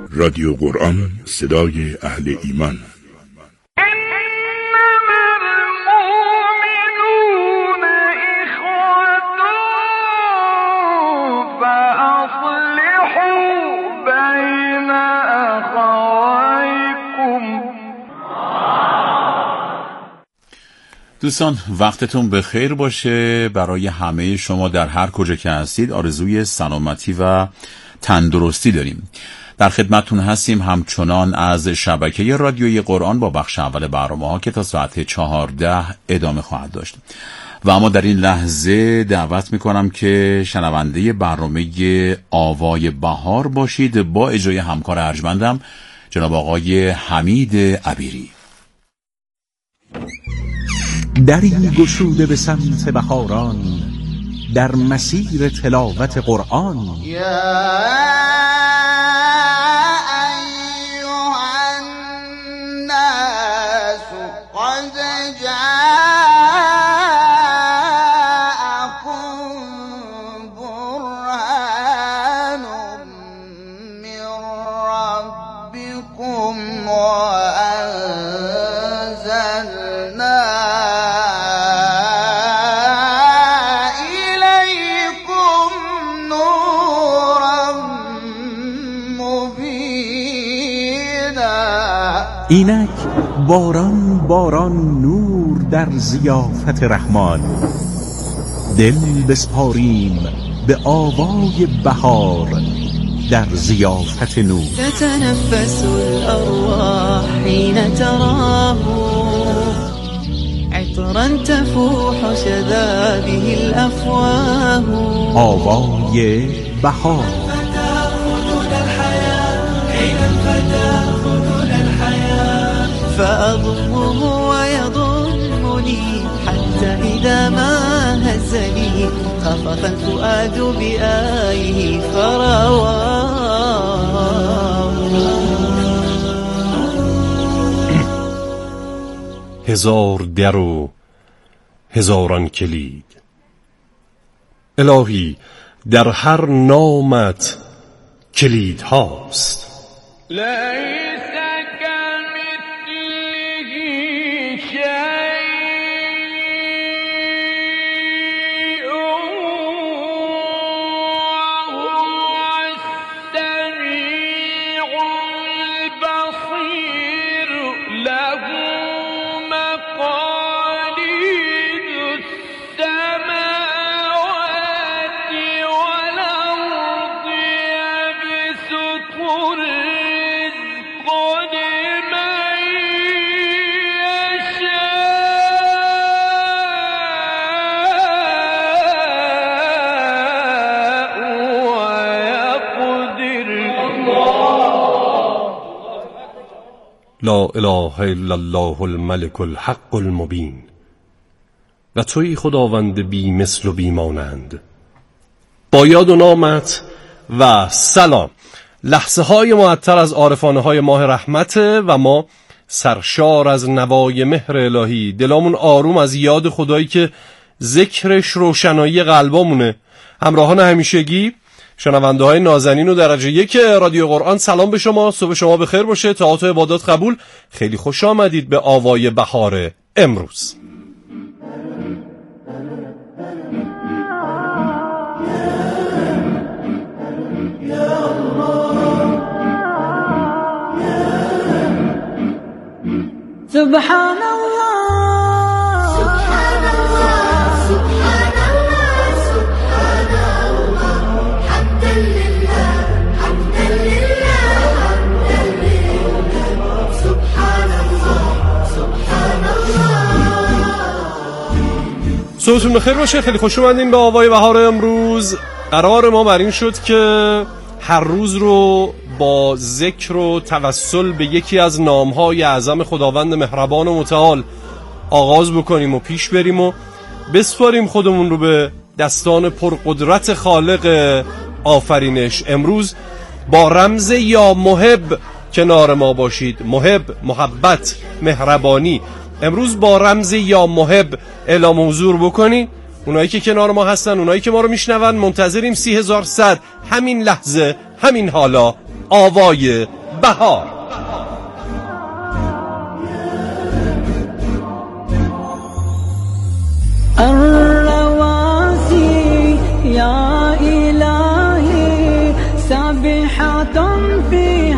رادیو قرآن، صدای اهل ایمان. دوستان وقتتون بخیر باشه. برای همه شما در هر کجا که هستید آرزوی سلامتی و تندرستی داریم. در خدمتتون هستیم همچنان از شبکه رادیوی قرآن با بخش اول برنامه‌ها که تا ساعت 14 ادامه خواهد داشت. و اما در این لحظه دعوت میکنم که شنونده برنامه آوای بهار باشید با اجرای همکار ارجمندم جناب آقای حمید عبیری. دری گشوده به سمت بهاران، در مسیر تلاوت قرآن. اینک باران باران نور در ضیافت رحمان، دل بسپاریم به آوای بهار در ضیافت نور. تتنفس الأرواح حين تراه عطرا تفوح شذابه الأفواه. آوای بهار فأضمه ويضمني حتى إذا ما هزني خفق الفؤاد بآيه فرواه. هزار در و هزاران کلید، الهی در هر نامت کلید هاست. لا اله الا الله الملك الحق المبین. و تویی خداوند بی مثل و بی مانند. با یاد و نامت و سلام. لحظه های معطر از عارفانه های ماه رحمته و ما سرشار از نوای مهر الهی، دلامون آروم از یاد خدایی که ذکرش روشنایی قلبامونه. همراهان همیشگی شنونده های نازنین و درجه 1 رادیو قرآن، سلام به شما، صبح شما بخیر باشه، طاعات و عبادات قبول. خیلی خوش آمدید به آوای بهار امروز. سبحان الله سبحان الله سبحان الله سبحان الله حمدا لله حمدا لله حمدا لله سبحان الله سبحان الله. صبحتون بخیر باشه، خیلی خوش اومدین به آوای بهار امروز. قرار ما بر این شد که هر روز رو با ذکر و توسل به یکی از نامهای اعظم خداوند مهربان و متعال آغاز بکنیم و پیش بریم و بسپاریم خودمون رو به دستان پرقدرت خالق آفرینش. امروز با رمز یا محب کنار ما باشید. محب، محبت، مهربانی. امروز با رمز یا محب اعلام حضور بکنید. اونایی که کنار ما هستن، اونایی که ما رو میشنون، منتظریم 30,100 همین لحظه، همین حالا آوای بهار. الرواسي يا إلهي سابحة في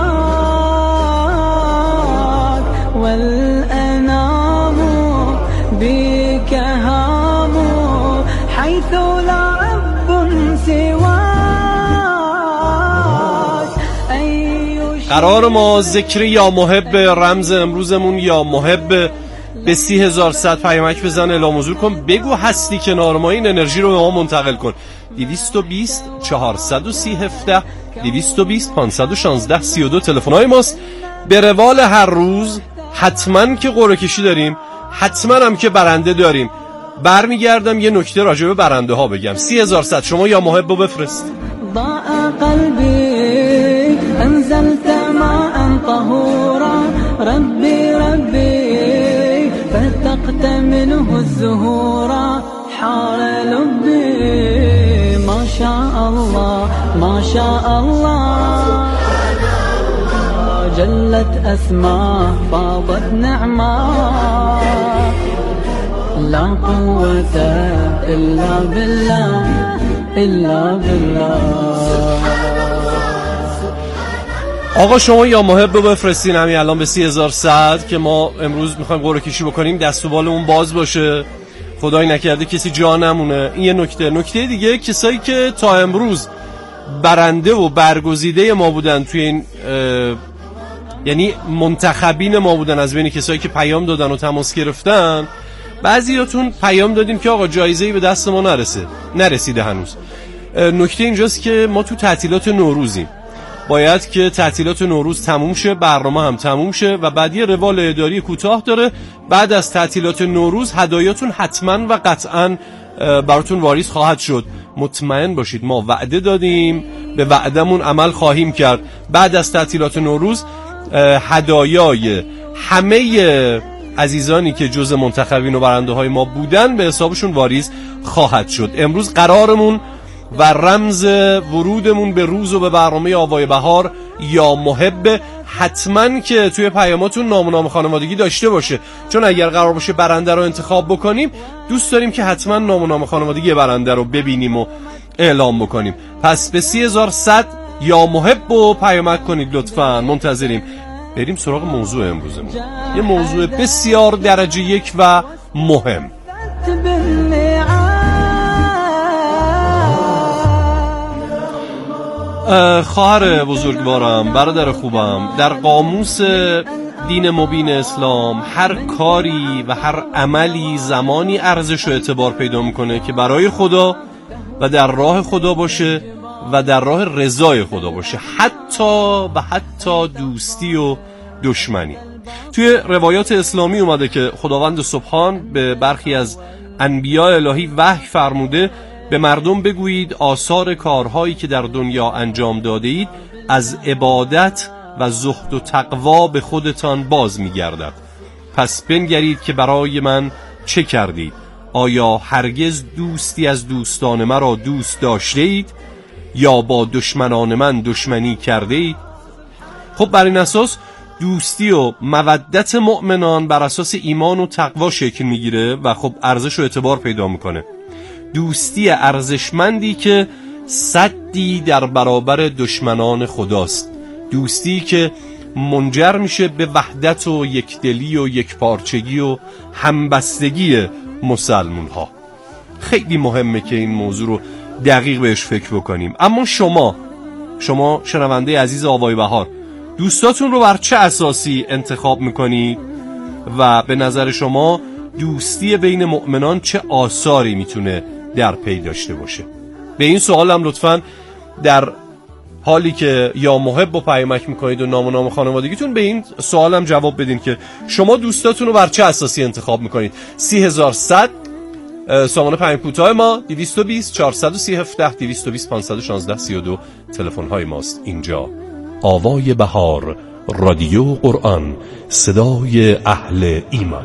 هواك والأنام بك هام حيث لا رب سواك. قرار ما ذکر یا محب، رمز امروزمون یا محب. به 30,100 پیامک بزن، اعلام حضور کن، بگو هستی کنار ما، این انرژی رو به ما منتقل کن. 220 430 17 220 516 32 تلفن‌های ماست. به روال هر روز حتما که قرعه کشی داریم، حتما هم که برنده داریم. برمیگردم یه نکته راجع به برنده ها بگم. 30,100 شما یا محب رو بفرست. ضاء قلبي أنزلت ماء طهورا ربي ربي فتقت منه الزهورا حار لبي ما شاء الله ما شاء الله جلت أسماء فاضت نعماء لا قوة إلا بالله إلا بالله. آقا شما یا محب رو بفرستین همین الان به 30,100 که ما امروز میخوایم قرعه کشی بکنیم، دست و بالمون باز باشه، خدای نکرده کسی جا نمونه. این یه نکته دیگه، کسایی که تا امروز برنده و برگزیده ما بودن توی این یعنی منتخبین ما بودن از بین کسایی که پیام دادن و تماس گرفتن، بعضیاتون پیام دادیم که آقا جایزه‌ای به دست ما نرسیده هنوز. نکته اینجاست که ما تو تعطیلات نوروزیم، باید که تعطیلات نوروز تموم شه، برنامه هم تموم شه و بعد یه روال اداری کوتاه داره. بعد از تعطیلات نوروز هدایاتون حتما و قطعا براتون واریز خواهد شد. مطمئن باشید ما وعده دادیم، به وعدمون عمل خواهیم کرد. بعد از تعطیلات نوروز هدایای همه عزیزانی که جز منتخبین و برنده های ما بودن به حسابشون واریز خواهد شد. امروز قرارمون و رمز ورودمون به روز و به برنامه آوای بهار یا محب، حتما که توی پیاماتون نام و نام خانوادگی داشته باشه، چون اگر قرار باشه برنده رو انتخاب بکنیم دوست داریم که حتما نام و نام خانوادگی برنده رو ببینیم و اعلام بکنیم. پس به 30,100 یا محب رو پیامک کنید لطفاً، منتظریم. بریم سراغ موضوع امروزمون، یه موضوع بسیار درجه یک و مهم. خواهر بزرگوارم، برادر خوبم، در قاموس دین مبین اسلام هر کاری و هر عملی زمانی ارزش و اعتبار پیدا میکنه که برای خدا و در راه خدا باشه و در راه رضای خدا باشه، حتی دوستی و دشمنی. توی روایات اسلامی اومده که خداوند سبحان به برخی از انبیاء الهی وحی فرموده به مردم بگویید آثار کارهایی که در دنیا انجام داده اید از عبادت و زهد و تقوا به خودتان باز می‌گردد. پس بنگرید که برای من چه کردید؟ آیا هرگز دوستی از دوستان مرا دوست داشته اید یا با دشمنان من دشمنی کرده اید؟ خب بر این اساس دوستی و مودت مؤمنان بر اساس ایمان و تقوا شکل میگیره و خب ارزش و اعتبار پیدا میکنه. دوستی ارزشمندی که سدی در برابر دشمنان خداست، دوستی که منجر میشه به وحدت و یکدلی و یکپارچگی و همبستگی مسلمون ها. خیلی مهمه که این موضوع رو دقیق بهش فکر بکنیم. اما شما شنونده عزیز آوای بهار، دوستاتون رو بر چه اساسی انتخاب میکنید و به نظر شما دوستی بین مؤمنان چه آثاری میتونه در پی داشته باشه؟ به این سوال هم لطفاً در حالی که یا محب و پیامک میکنید و نام و نام خانوادگیتون به این سوال هم جواب بدین که شما دوستاتون رو بر چه اساسی انتخاب میکنید. 30,100 سامان پیام کوتاه ما 220 430 17 220 516 32 تلفن های ماست. اینجا آوای بهار، رادیو قرآن، صدای اهل ایمان.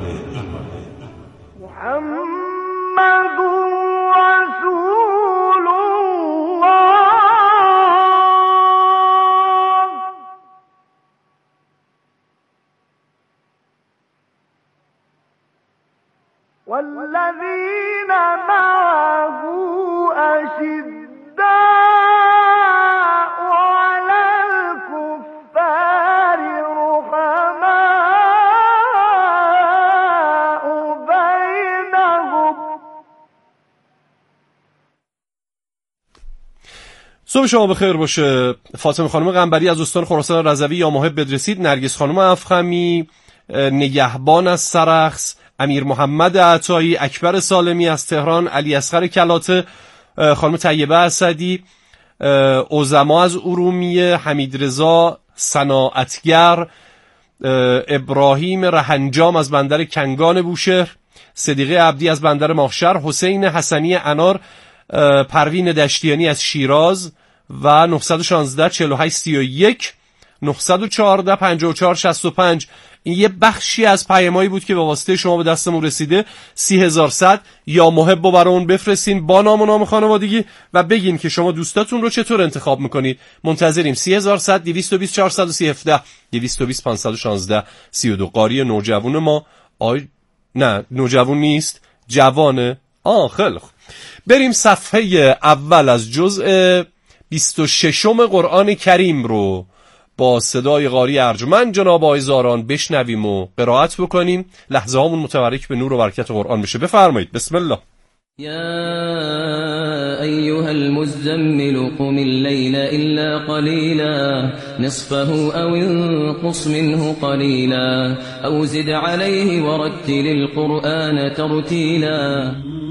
شب شما بخیر باشه. فاطمه خانم قنبری از استان خراسان رضوی یا محب بدرسید، نرگس خانم افخمی نگهبان از سرخس، امیر محمد عطایی، اکبر سالمی از تهران، علی اصغر کلاته، خانم طیبه اسدی، عظما از ارومیه، حمید رضا صناعتگر، ابراهیم رهنجام از بندر کنگان بوشهر، صدیقه عبدی از بندر ماهشهر، حسین حسنی انار، پروین دشتیانی از شیراز و 916 48 31 914 54 65. این یه بخشی از پیامایی بود که به واسطه شما به دستمون رسیده. 30100 یا محب رو برامون بفرستین با نام و نام خانوادگی و بگین که شما دوستاتون رو چطور انتخاب میکنید. منتظریم. 30100 220 437 220 516 32. قاری نوجوان ما نه نوجوان نیست، جوانه. خیلی خوب. بریم صفحه اول از جزء 26 قرآن کریم رو با صدای قاری ارجمند جناب آقای زاران بشنویم و قرائت بکنیم. لحظه هامون متبرک به نور و برکت قرآن بشه. بفرمایید. بسم الله. يا أيها المزمل قم الليل إلا قليلا نصفه أو انقص منه قليلا أو زد عليه ورتل القرآن ترتيلا.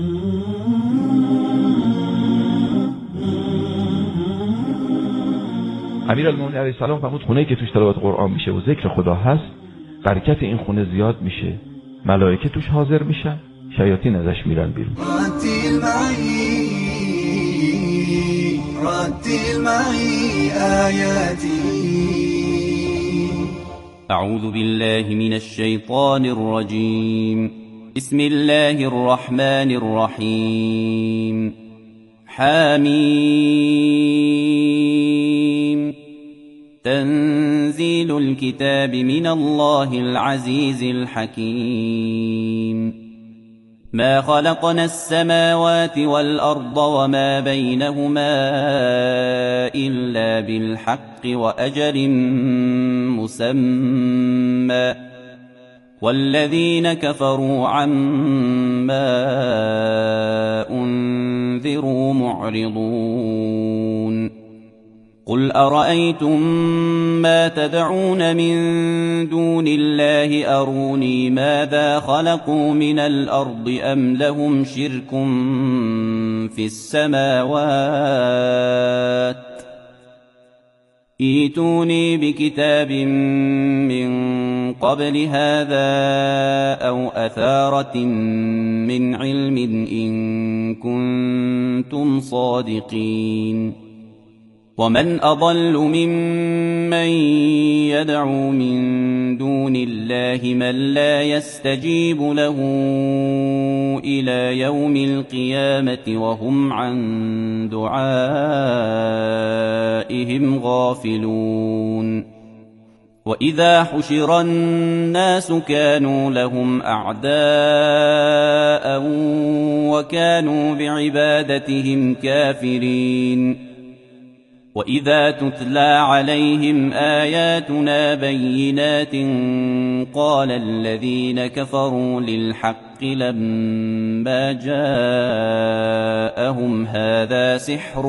امیرالمومنین علیه السلام فرمود خونه‌ای که توش تلاوت قرآن میشه و ذکر خدا هست، برکت این خونه زیاد میشه، ملائکه توش حاضر میشن، شیاطین ازش میرن بیرون. رتل معي آياتي. أعوذ بالله من الشيطان الرجيم. بسم الله الرحمن الرحيم. حميم. تنزيل الكتاب من الله العزيز الحكيم. ما خلقنا السماوات والأرض وما بينهما إلا بالحق وأجل مسمى والذين كفروا عما أنذروا معرضون. قل أرأيتم ما تدعون من دون الله أروني ماذا خلقوا من الأرض أم لهم شرك في السماوات ائتوني بكتاب من قبل هذا أو أثارة من علم إن كنتم صادقين. ومن أضل ممن يدعو من دون الله من لا يستجيب له إلى يوم القيامة وهم عن دعائهم غافلون. وإذا حشر الناس كانوا لهم أعداء وكانوا بعبادتهم كافرين. وإذا تتلى عليهم آياتنا بينات قال الذين كفروا للحق لما جاءهم هذا سحر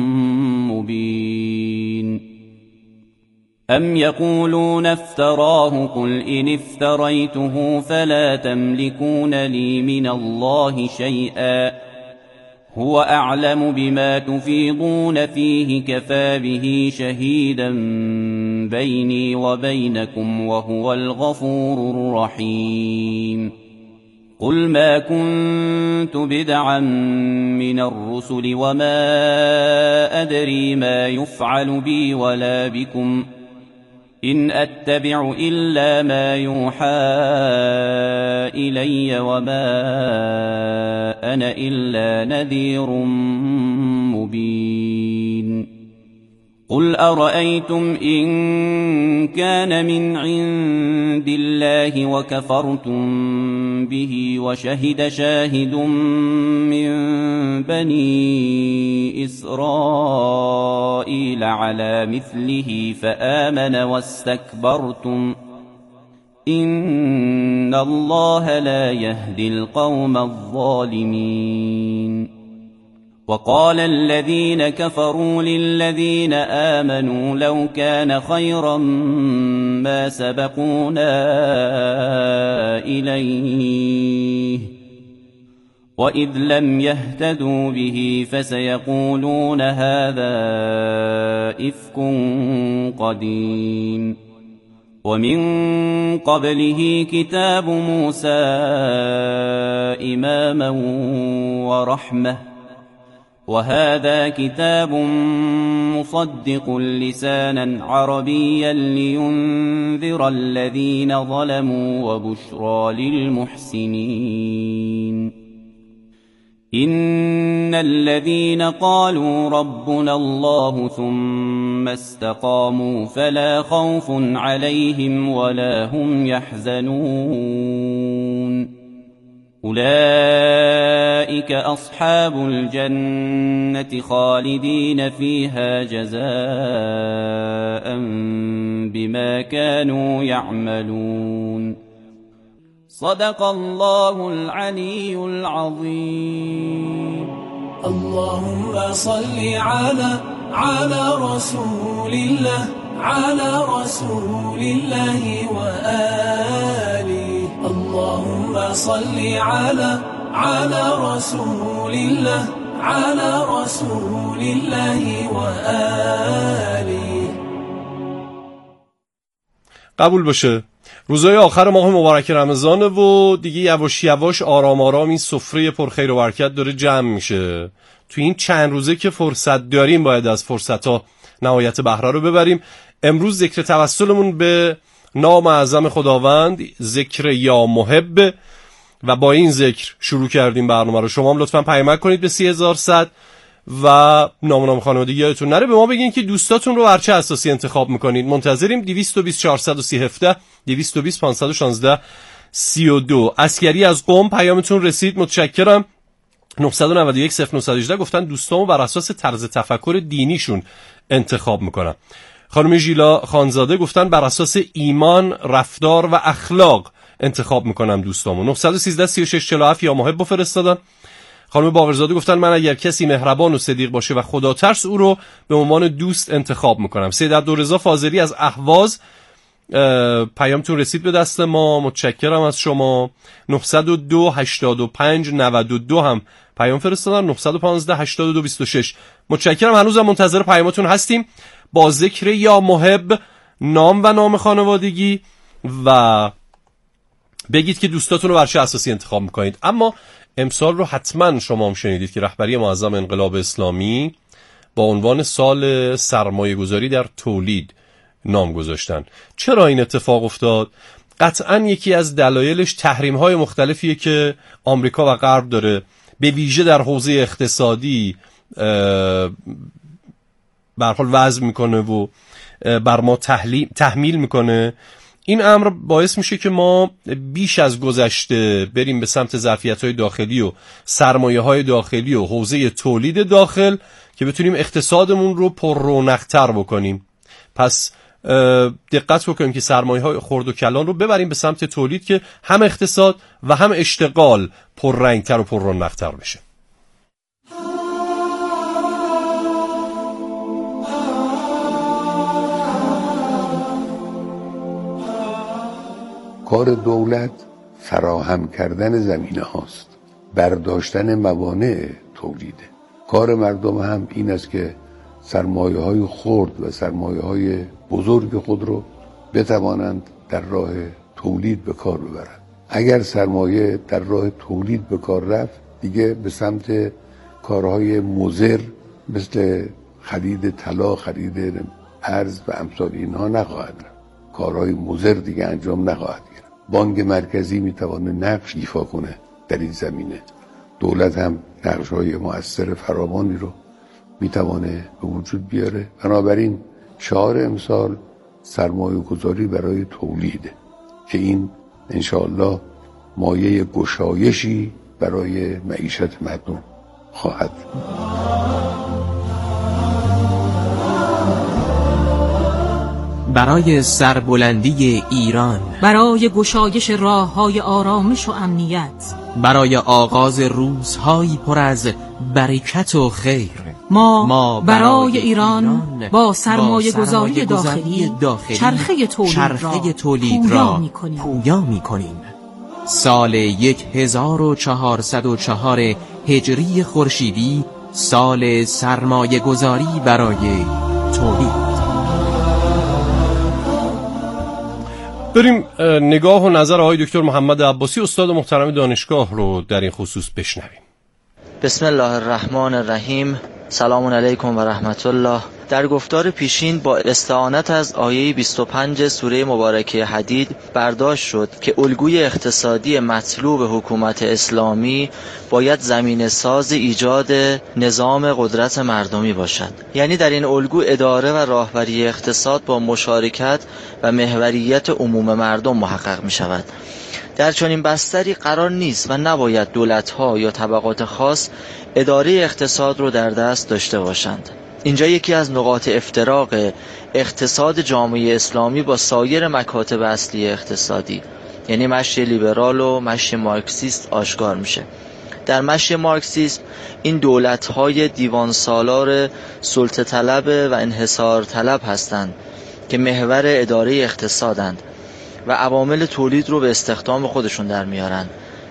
مبين. أم يقولون افتراه قل إن افتريته فلا تملكون لي من الله شيئا هو أعلم بما تفيضون فيه كفى به شهيدا بيني وبينكم وهو الغفور الرحيم. قل ما كنت بدعا من الرسل وما أدري ما يفعل بي ولا بكم إن أتبع إلا ما يوحى إلي وما أنا إلا نذير مبين. قل أرأيتم إن كان من عند الله وكفرتم به وشهد شاهد من بني إسرائيل على مثله فآمن واستكبرتم إن الله لا يهدي القوم الظالمين. وقال الذين كفروا للذين آمنوا لو كان خيرا ما سبقونا إليه وإذ لم يهتدوا به فسيقولون هذا إفك قديم ومن قبله كتاب موسى إماما ورحمة وهذا كتاب مصدق لسانا عربيا لينذر الذين ظلموا وبشرى للمحسنين إن الذين قالوا ربنا الله ثم استقاموا فلا خوف عليهم ولا هم يحزنون أولئك أصحاب الجنة خالدين فيها جزاء بما كانوا يعملون صدق الله العلي العظيم. اللهم صل على رسول الله وآله. اللهم صل على رسول الله وآله. قبول باشه روزهای آخر ماه مبارک رمضانه و دیگه یواش یواش آرام آرام این سفره پرخیر و برکت داره جمع میشه. تو این چند روزه که فرصت داریم باید از فرصت‌ها نهایت بهره رو ببریم. امروز ذکر توسلمون به نام اعظم خداوند، ذکر یا محب، و با این ذکر شروع کردیم برنامه رو. شما هم لطفاً پیامک کنید به 3100 و نام خانوادگی یادتون نره به ما بگین که دوستاتون رو بر چه اساسی انتخاب میکنید. منتظریم. 220 430 220 516 32. عسکری از قم پیامتون رسید، متشکرم. 991 0918 گفتن دوستامو بر اساس طرز تفکر دینیشون انتخاب میکنم. خانم ژیلا خانزاده گفتن بر اساس ایمان، رفتار و اخلاق انتخاب میکنم دوستامو. 913 36 47 یا محب فرستادن. خانم باقرزاده گفتن من اگر کسی مهربان و صدیق باشه و خدا ترس او رو به عنوان دوست انتخاب میکنم. سید عبدالرضا فاضلی از اهواز پیامتون رسید به دست ما، متشکرم از شما. 902 85 92 هم پیام فرستادن. 915 82 26 متشکرم. هنوزم منتظر پیامتون هستیم با ذکر یا محب، نام و نام خانوادگی و بگید که دوستاتون رو بر چه اساسی انتخاب میکنید. اما امسال رو حتما شما هم شنیدید که رهبری معظم انقلاب اسلامی با عنوان سال سرمایه گذاری در تولید نام گذاشتن. چرا این اتفاق افتاد؟ قطعا یکی از دلایلش تحریم‌های مختلفیه که آمریکا و غرب داره به ویژه در حوزه اقتصادی به هر حال وضع میکنه و بر ما تحمیل میکنه. این امر باعث میشه که ما بیش از گذشته بریم به سمت ظرفیت‌های داخلی و سرمایه‌های داخلی و حوزه تولید داخل که بتونیم اقتصادمون رو پر رونق‌تر بکنیم. پس دقت بکنیم که سرمایه‌های خرد و کلان رو ببریم به سمت تولید که هم اقتصاد و هم اشتغال پررنگ‌تر و پر رونق‌تر بشه. کار دولت فراهم کردن زمینه هاست، برداشتن موانع تولیده. کار مردم هم این است که سرمایه های خرد و سرمایه های بزرگ خود رو بتوانند در راه تولید به کار ببرند. اگر سرمایه در راه تولید به کار رفت دیگه به سمت کارهای مضر مثل خرید طلا، خرید ارز و امثال اینها نخواهد رفت. کارهای مضر دیگه انجام نخواهد گرفت. بانک مرکزی میتونه نقش ایفا کنه در این زمینه. دولت هم نقش‌های مؤثر فراوانی رو میتونه به وجود بیاره. بنابراین شعار امسال سرمایه گذاری برای تولیده که این انشاءالله مایه گشایشی برای معیشت مردم خواهد. برای سربلندی ایران، برای گشایش راه‌های آرامش و امنیت، برای آغاز روزهایی پر از برکت و خیر، ما برای ایران با سرمایه گذاری داخلی چرخه تولید را پویا می‌کنیم. سال 1404 هجری خورشیدی سال سرمایه گذاری برای تولید. بریم نگاه و نظر آقای دکتر محمد عباسی استاد محترم دانشگاه رو در این خصوص بشنویم. بسم الله الرحمن الرحیم. سلام علیکم و رحمت الله. در گفتار پیشین با استعانت از آیه 25 سوره مبارکه حدید برداشت شد که الگوی اقتصادی مطلوب حکومت اسلامی باید زمینه ساز ایجاد نظام قدرت مردمی باشد. یعنی در این الگو اداره و راهبری اقتصاد با مشارکت و محوریت عموم مردم محقق می شود. در چنین بستری قرار نیست و نباید دولت‌ها یا طبقات خاص اداره اقتصاد رو در دست داشته باشند. اینجا یکی از نقاط افتراق اقتصاد جامعه اسلامی با سایر مکاتب اصلی اقتصادی، یعنی مشی لیبرال و مشی مارکسیست آشکار میشه. در مشی مارکسیسم این دولت‌های دیوان سالار سلطه طلب و انحصار طلب هستند که محور اداره اقتصادند و عوامل تولید رو به استخدام خودشون در میارن.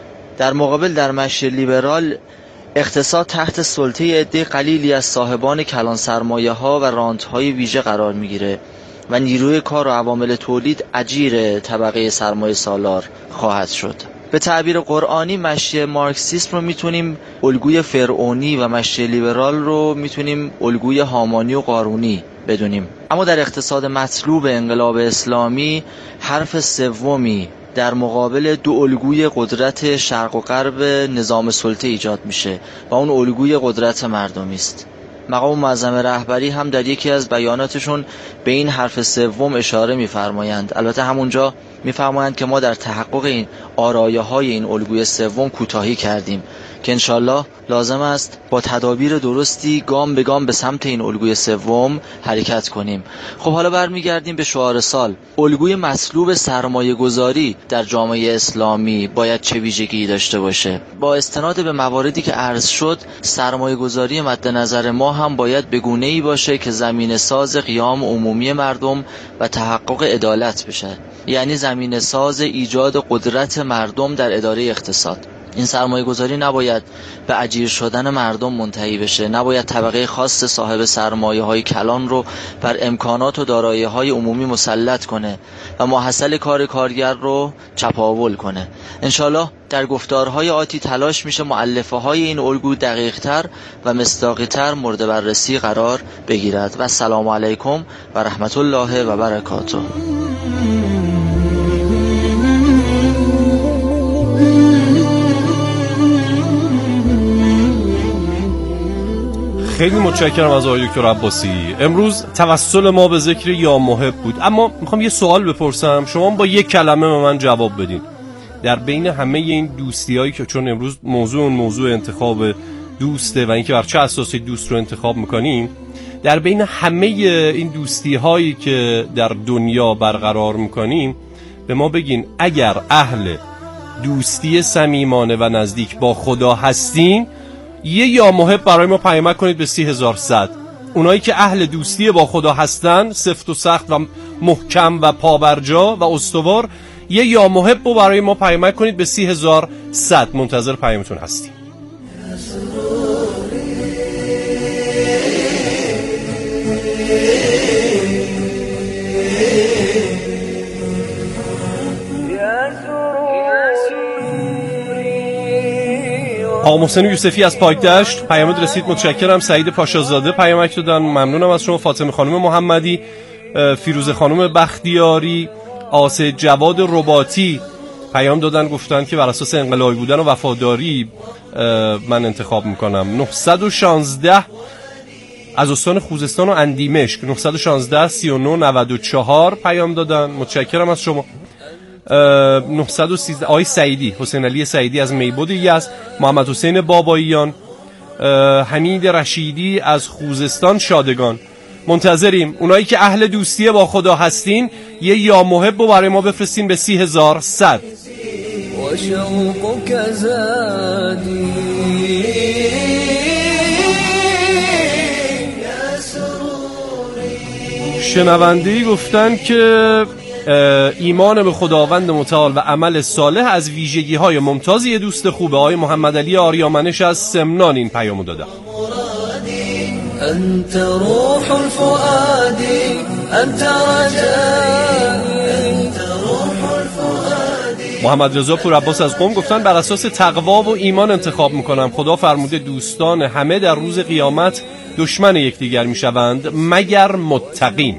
در مقابل در مشی لیبرال اقتصاد تحت سلطه عده قلیلی از صاحبان کلان سرمایه ها و رانت های ویژه قرار میگیره و نیروی کار و عوامل تولید اجیر طبقه سرمایه سالار خواهد شد. به تعبیر قرآنی مشی مارکسیسم رو میتونیم الگوی فرعونی و مشی لیبرال رو میتونیم الگوی هامانی و قارونی بدونیم. اما در اقتصاد مطلوب انقلاب اسلامی حرف سومی در مقابل دو الگوی قدرت شرق و غرب نظام سلطه ایجاد میشه و اون الگوی قدرت مردمی است. مقام معظم رهبری هم در یکی از بیاناتشون به این حرف سوم اشاره می‌فرمایند. البته همونجا می‌فرمایند که ما در تحقق این آرایه‌های این الگوی سوم کوتاهی کردیم که انشالله لازم است با تدابیر درستی گام به گام به سمت این الگوی سوم حرکت کنیم. خب حالا برمیگردیم به شعار سال. الگوی مطلوب سرمایه گذاری در جامعه اسلامی باید چه ویژگی داشته باشه؟ با استناد به مواردی که عرض شد، سرمایه گذاری مد نظر ما هم باید به گونه‌ای باشه که زمینه ساز قیام عمومی مردم و تحقق عدالت بشه، یعنی زمینه ساز ایجاد قدرت مردم در اداره اقتصاد. این سرمایه گذاری نباید به اجیر شدن مردم منتهی بشه، نباید طبقه خاص صاحب سرمایه های کلان رو بر امکانات و دارایی های عمومی مسلط کنه و محصل کار کارگر رو چپاول کنه. انشالله در گفتارهای آتی تلاش میشه مؤلفه های این الگو دقیق تر و مصداقی تر مورد بررسی قرار بگیرد. و السلام علیکم و رحمت الله و برکاته. خیلی متشکرم از آقای دکتر عباسی. امروز توسل ما به ذکر یا محب بود، اما میخوام یه سوال بپرسم، شما با یک کلمه به من جواب بدین. در بین همه این دوستیایی که چون امروز موضوع انتخاب دوسته و اینکه بر چه اساسی دوست رو انتخاب میکنیم، در بین همه این دوستی هایی که در دنیا برقرار میکنیم به ما بگین اگر اهل دوستی صمیمانه و نزدیک با خدا هستین یه یا محب برای ما پیامک کنید به 30,100. اونایی که اهل دوستی با خدا هستن، سفت و سخت و محکم و پابرجا و استوار، یه یا محب رو برای ما پیامک کنید به 30,100. منتظر پیامتون هستیم. آقا محسن یوسفی از پاکدشت پیامت رسید، متشکرم. سعید پاشازاده پیامک دادن، ممنونم از شما. فاطمه خانم محمدی، فیروزه خانم بختیاری، آسه جواد رباطی پیام دادن، گفتن که بر اساس انقلابی بودن و وفاداری من انتخاب میکنم. 916 از استان خوزستان و اندیمشک 916 39 94 پیام دادن، متشکرم از شما. 913 آقای سعیدی، حسین علی سعیدی از میبود یزد، محمد حسین باباییان، حمید رشیدی از خوزستان شادگان، منتظریم. اونایی که اهل دوستی با خدا هستین یه یا محب رو برای ما بفرستین به 30100. وشوقك زادي شنونده‌ای گفتن که ایمان به خداوند متعال و عمل صالح از ویژگی‌های ممتازی دوست خوبه. آقای محمد علی آریامنش از سمنان این پیامو دادن. انت روح الفؤاد انت رجائي انت روح الفؤاد. محمد رضا پور عباس از قم گفتن بر اساس تقوا و ایمان انتخاب میکنم. خدا فرموده دوستان همه در روز قیامت دشمن یکدیگر میشوند مگر متقین.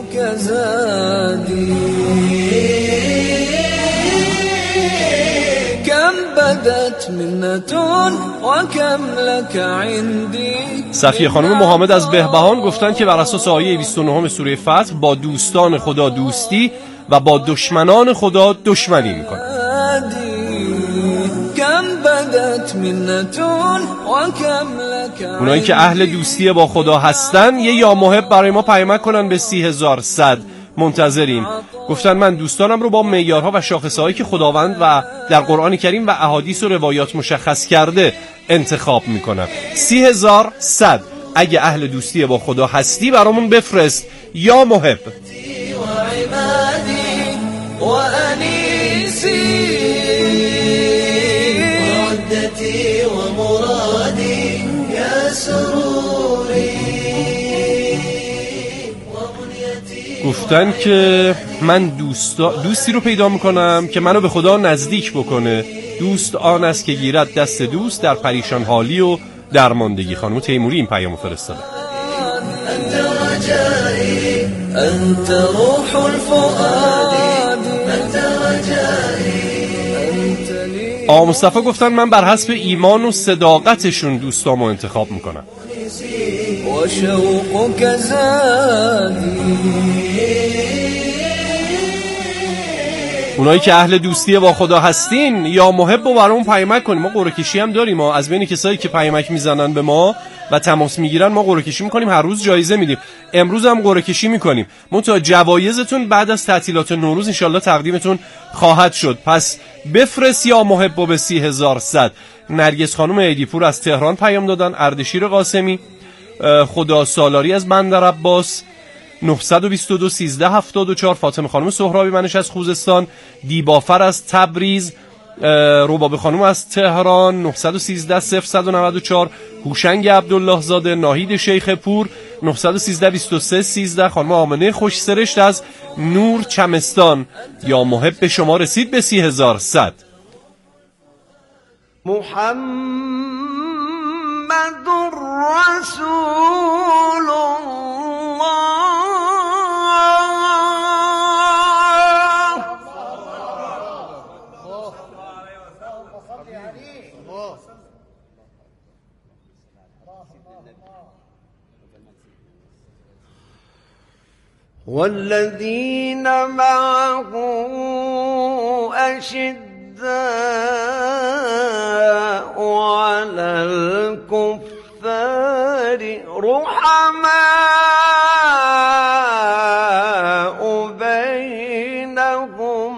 صفیه خانم محمد از بهبهان گفتن که بر اساس آیه 29 سوره فتح با دوستان خدا دوستی و با دشمنان خدا دشمنی میکنن. اونایی که اهل دوستی با خدا هستن یه یا محب برای ما پیامک کنن به 30100. منتظریم. گفتن من دوستانم رو با معیارها و شاخصه‌هایی که خداوند و در قرآن کریم و احادیث و روایات مشخص کرده انتخاب میکنم. 30100 اگه اهل دوستی با خدا هستی برامون بفرست یا محب. گفتن که من دوستی رو پیدا میکنم که منو به خدا نزدیک بکنه. دوست آن است که گیرد دست دوست در پریشان حالی و درماندگی. خانم تیموری این پیامو فرستاده. انت رجائي انت روح الفؤاد انت رجائي انت لي. آقا مصطفی گفتن من بر حسب ایمان و صداقتشون دوستامو انتخاب میکنم. وشوقك زادي. اونایی که اهل دوستی با خدا هستین یا محب رو برامون پیامک کنیم. ما قرعه کشی هم داریم. ما از بین کسایی که پیامک میزنن به ما و تماس میگیرن ما قرعه کشی میکنیم. هر روز جایزه میدیم. امروز هم قرعه کشی میکنیم. منتها جوایزتون بعد از تعطیلات نوروز انشالله تقدیمتون خواهد شد. پس بفرست یا محب به 30100. نرگس خانم ایدیپور از تهران پیام دادن. اردشیر قاسمی خدا سالاری از بندر عباس 922 1374. فاطمه خانم سهرابی منش از خوزستان. دیبافر از تبریز. رباب خانم از تهران 913 0194. هوشنگ عبدالله زاده. ناهید شیخ پور 913 23 13. خانم آمنه خوش سرشت از نور چمستان. یا محب به شما رسید به 30100. محمد رسول الله والذين معه أشداء على الكفار رحماء بينهم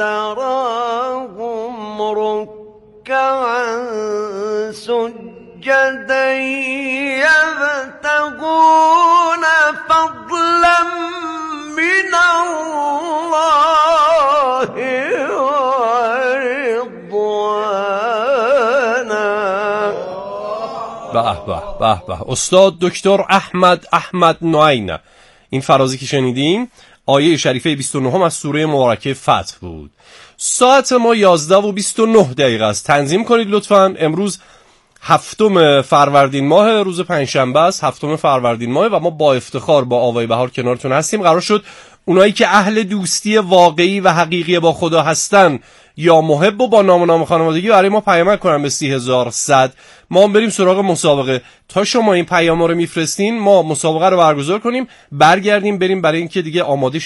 تراهم ركعا سجدا يبتغون فضلا من الله ورضوانا. به استاد دکتر احمد نوعینه. این فرازی که شنیدیم آیه شریفه 29 از سوره مبارکه فتح بود. ساعت ما 11:29 است. تنظیم کنید لطفاً. امروز 7 فروردین ماه، روز پنجشنبه است. 7 فروردین ماه و ما با افتخار با آوای بهار کنارتون هستیم. قرار شد اونایی که اهل دوستی واقعی و حقیقی با خدا هستن یا محب و با نام خانوادگی برای ما پیامک کنن به 30100. ما هم بریم سراغ مسابقه. تا شما این پیام رو میفرستین ما مسابقه رو برگزار کنیم، برگردیم بریم برای اینکه دیگه آماده